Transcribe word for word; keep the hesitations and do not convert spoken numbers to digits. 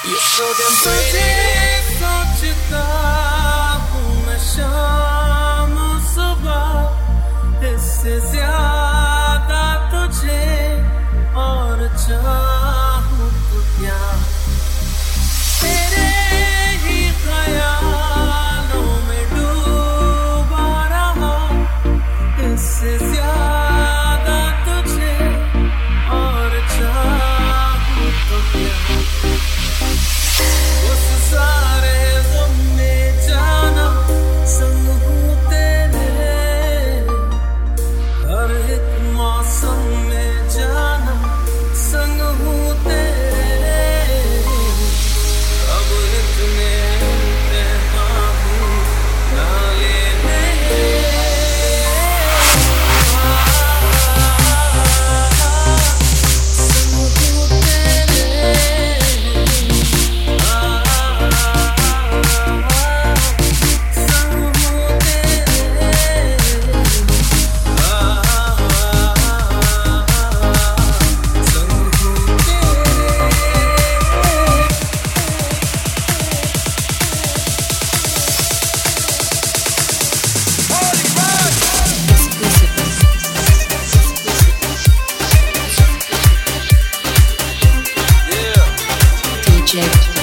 You're so damn pretty. सोचता हूँ मैं शाम सुबह, इससे ज्यादा तुझे और चाहूँ तो क्या, तेरे ही ख्यालों में डूबा रहा, इससे ज्यादा तुझे और चाहूँ तो क्या, उस सारे गम में जाना संग हूँ तेरे, हर एक मौसम में जाना संग हूँ तेरे, अब इतने बेकाबू ना लेने, संग हूँ तेरे, D J